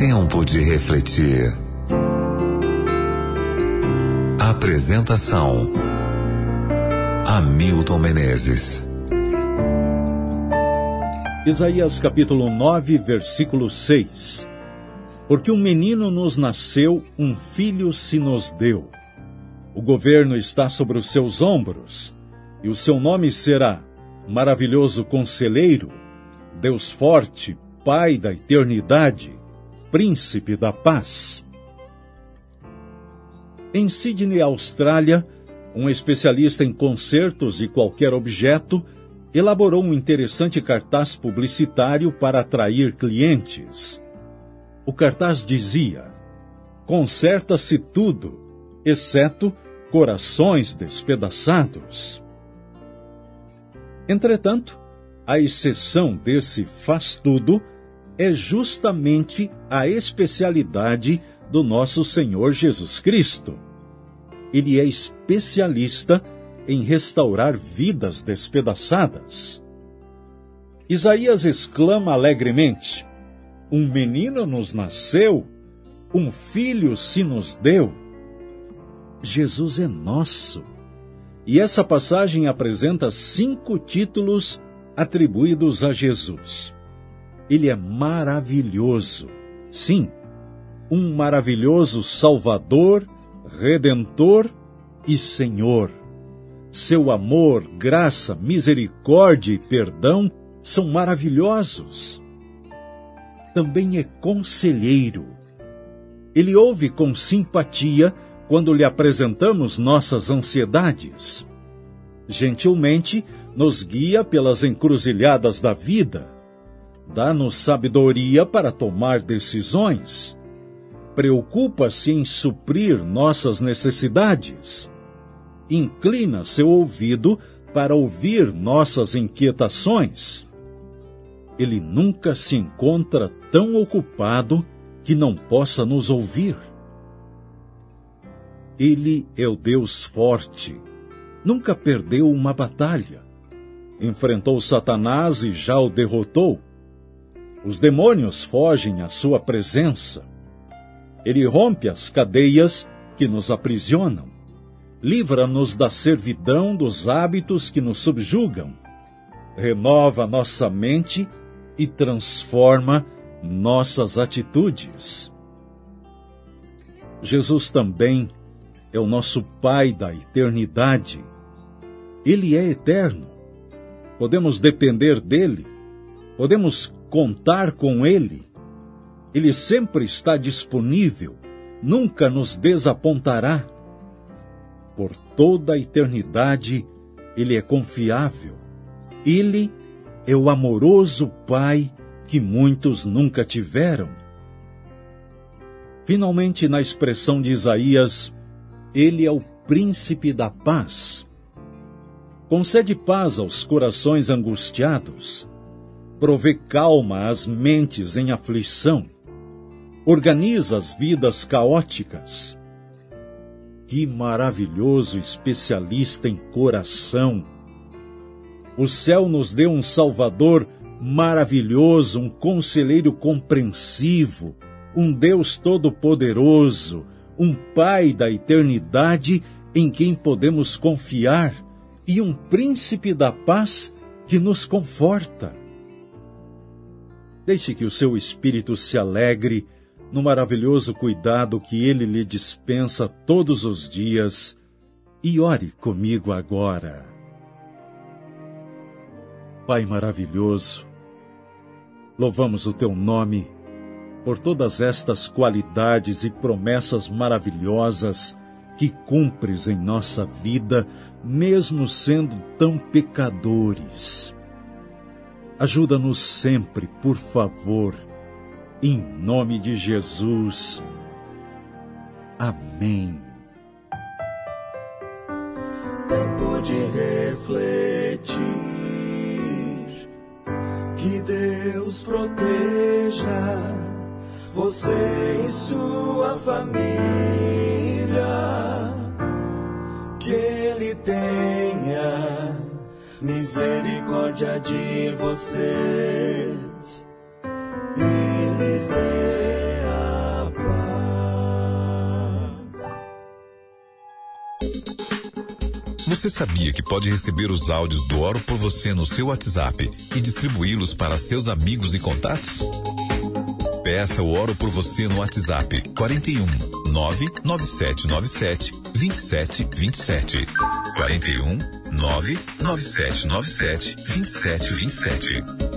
Tempo de refletir. Apresentação: Hamilton Menezes. Isaías capítulo 9, versículo 6. Porque um menino nos nasceu, um filho se nos deu. O governo está sobre os seus ombros, e o seu nome será Maravilhoso Conselheiro, Deus Forte, Pai da Eternidade, Príncipe da Paz. Em Sydney, Austrália, um especialista em concertos de qualquer objeto elaborou um interessante cartaz publicitário para atrair clientes. O cartaz dizia: conserta-se tudo, exceto corações despedaçados. Entretanto, a exceção desse faz-tudo é justamente a especialidade do nosso Senhor Jesus Cristo. Ele é especialista em restaurar vidas despedaçadas. Isaías exclama alegremente: um menino nos nasceu, um filho se nos deu. Jesus é nosso. E essa passagem apresenta 5 títulos atribuídos a Jesus. Ele é maravilhoso. Sim, um maravilhoso Salvador, Redentor e Senhor. Seu amor, graça, misericórdia e perdão são maravilhosos. Também é conselheiro. Ele ouve com simpatia quando lhe apresentamos nossas ansiedades. Gentilmente nos guia pelas encruzilhadas da vida. Dá-nos sabedoria para tomar decisões. Preocupa-se em suprir nossas necessidades. Inclina seu ouvido para ouvir nossas inquietações. Ele nunca se encontra tão ocupado que não possa nos ouvir. Ele é o Deus forte. Nunca perdeu uma batalha. Enfrentou Satanás e já o derrotou. Os demônios fogem à sua presença. Ele rompe as cadeias que nos aprisionam. Livra-nos da servidão dos hábitos que nos subjugam. Renova nossa mente e transforma nossas atitudes. Jesus também é o nosso Pai da eternidade. Ele é eterno. Podemos depender dele. Podemos contar com ele. Ele sempre está disponível. Nunca nos desapontará. Por toda a eternidade, ele é confiável. Ele é o amoroso Pai que muitos nunca tiveram. Finalmente, na expressão de Isaías, ele é o Príncipe da Paz. Concede paz aos corações angustiados. Provê calma às mentes em aflição. Organiza as vidas caóticas. Que maravilhoso especialista em coração! O céu nos deu um Salvador maravilhoso, um conselheiro compreensivo, um Deus todo-poderoso, um Pai da eternidade em quem podemos confiar e um Príncipe da Paz que nos conforta. Deixe que o seu espírito se alegre no maravilhoso cuidado que ele lhe dispensa todos os dias e ore comigo agora. Pai maravilhoso, louvamos o teu nome por todas estas qualidades e promessas maravilhosas que cumpres em nossa vida, mesmo sendo tão pecadores. Ajuda-nos sempre, por favor, em nome de Jesus. Amém. Tempo de refletir, que Deus proteja você e sua família, que Ele tenha misericórdia de vocês e lhes dê Você sabia que pode receber os áudios do Oro por Você no seu WhatsApp e distribuí-los para seus amigos e contatos? Peça o Oro por Você no WhatsApp 41 99797 2727. 41 99797 2727.